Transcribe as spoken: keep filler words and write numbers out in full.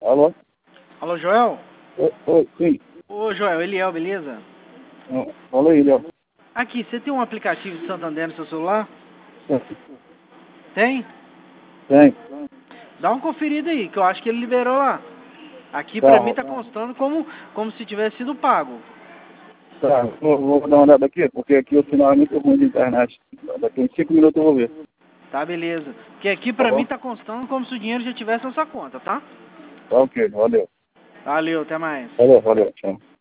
Alô? Alô, Joel? Oi, oi, sim. Ô, Joel, Eliel, beleza? Ah, Fala aí, Léo. Aqui, você tem um aplicativo de Santander no seu celular? Tem. Tem? Tem. Dá uma conferida aí, que eu acho que ele liberou lá. Aqui Tá, pra mim tá constando como, como se tivesse sido pago. tá. Vou, vou dar uma olhada aqui, porque aqui o sinal é muito ruim de internet. Daqui uns cinco minutos eu vou ver. Tá, beleza. Porque aqui Tá pra mim bom? tá constando como se o dinheiro já tivesse na sua conta, tá? Tá ok, valeu. Valeu, até mais. Valeu, valeu, tchau.